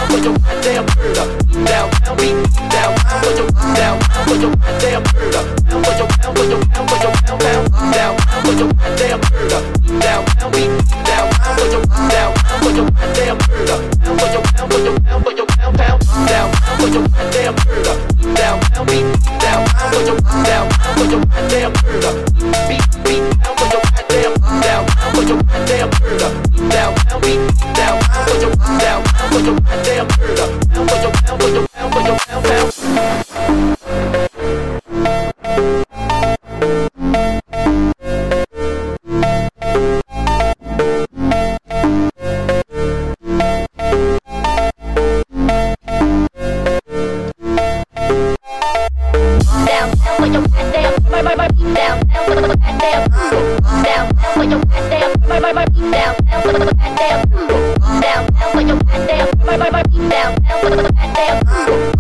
put your goddamn bird up. Down, down, beat down, put your down, put your goddamn bird up. Down, put your down, put your down, put your down, down, put your goddamn bird up. Down, down, beat down, put your down, put your goddamn bird up. Down, put your down, put your down, put your down, down, put your goddamn bird up. Down, down, beat down, put your down, put your goddamn bird up. Beat down, put your goddamn down, put your goddamn bird up. Down, down, beat down, put your down, put your goddamn bird up. Down, put your down, put your down, put your down, down. Down,